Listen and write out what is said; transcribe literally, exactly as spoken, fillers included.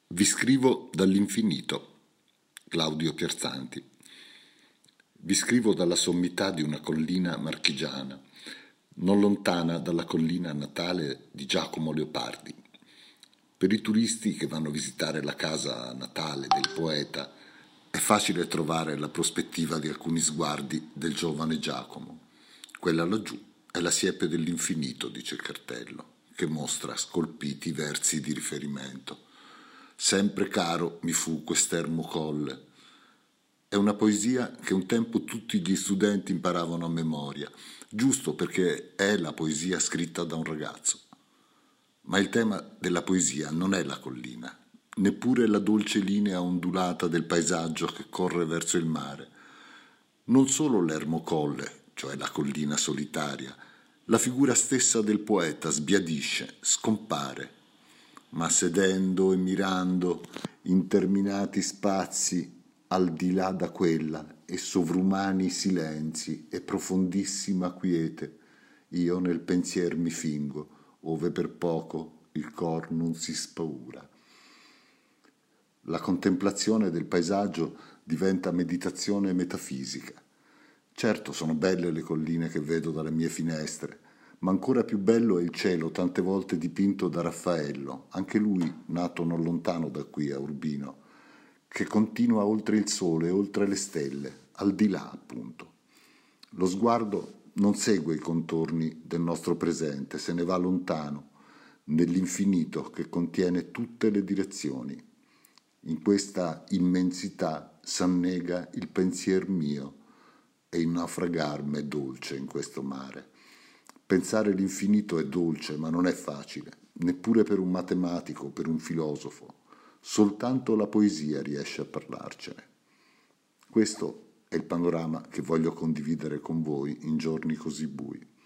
Vi scrivo dall'infinito, Claudio Pierzanti. Vi scrivo dalla sommità di una collina marchigiana, non lontana dalla collina natale di Giacomo Leopardi. Per i turisti che vanno a visitare la casa natale del poeta è facile trovare la prospettiva di alcuni sguardi del giovane Giacomo. Quella laggiù è la siepe dell'infinito, dice il cartello, che mostra scolpiti i versi di riferimento. Sempre caro mi fu quest'ermo colle. È una poesia che un tempo tutti gli studenti imparavano a memoria, giusto perché è la poesia scritta da un ragazzo. Ma il tema della poesia non è la collina, neppure la dolce linea ondulata del paesaggio che corre verso il mare. Non solo l'ermo colle, cioè la collina solitaria, la figura stessa del poeta sbiadisce, scompare. Ma sedendo e mirando interminati spazi al di là da quella e sovrumani silenzi e profondissima quiete, io nel pensier mi fingo, ove per poco il cor non si spaura. La contemplazione del paesaggio diventa meditazione metafisica. Certo, sono belle le colline che vedo dalle mie finestre, ma ancora più bello è il cielo tante volte dipinto da Raffaello, anche lui nato non lontano da qui a Urbino, che continua oltre il sole e oltre le stelle, al di là appunto. Lo sguardo non segue i contorni del nostro presente, se ne va lontano, nell'infinito che contiene tutte le direzioni. In questa immensità s'annega il pensier mio e il naufragar m'è dolce in questo mare. Pensare l'infinito è dolce, ma non è facile, neppure per un matematico, per un filosofo. Soltanto la poesia riesce a parlarcene. Questo è il panorama che voglio condividere con voi in giorni così bui.